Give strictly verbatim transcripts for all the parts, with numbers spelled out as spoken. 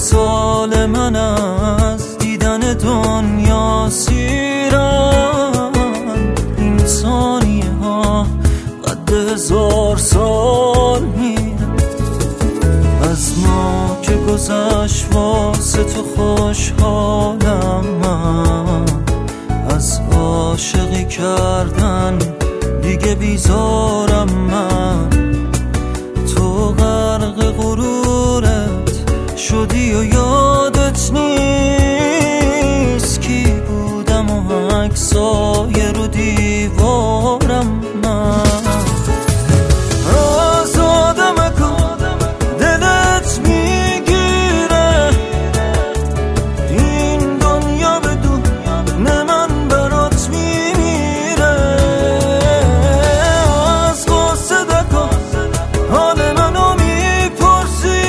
سال من از دیدن دنیا سیرن. این ثانیه ها قد هزار سال میرن. از ما که گذشت واسه تو خوشحالم من. از عاشقی کردن دیگه بیزارم من. تو غرق غرورت شدی و یادت نیست کی بودم و عکسای رو دیوارم من. آزادم کن دلت میگیره این دنیا بدون من برات میمیره. از قصه دکن حال منو میپرسی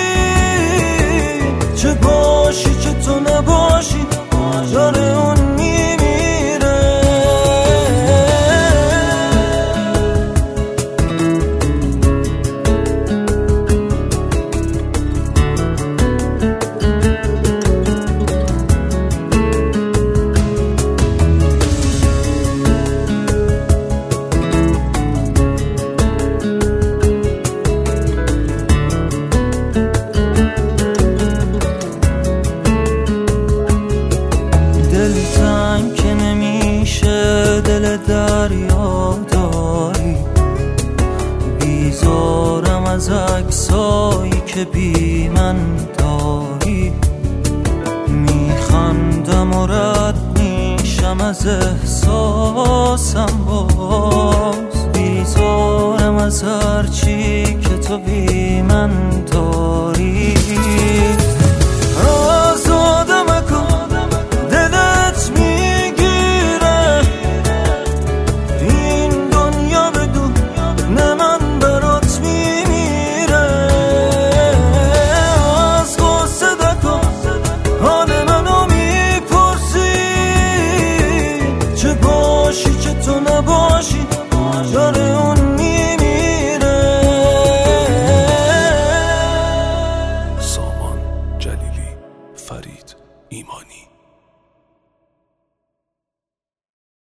چه باشی چه تو نباشی داره اون میمیره. دلتنگ که نمیشه دل دریا داری. بیزارم از عکسایی که بی من داری. میخندم و رد میشم از احساسم باز. بیزارم از هرچی که تو بی من داری. آزادم کن دلت میگیره این دنیا بدون من برات میمیره. از قصه دکن حال منو میپرسی چه باشی چه تو نباشی داره اون میمیره. سامان جلیلی، فرید ایمانی.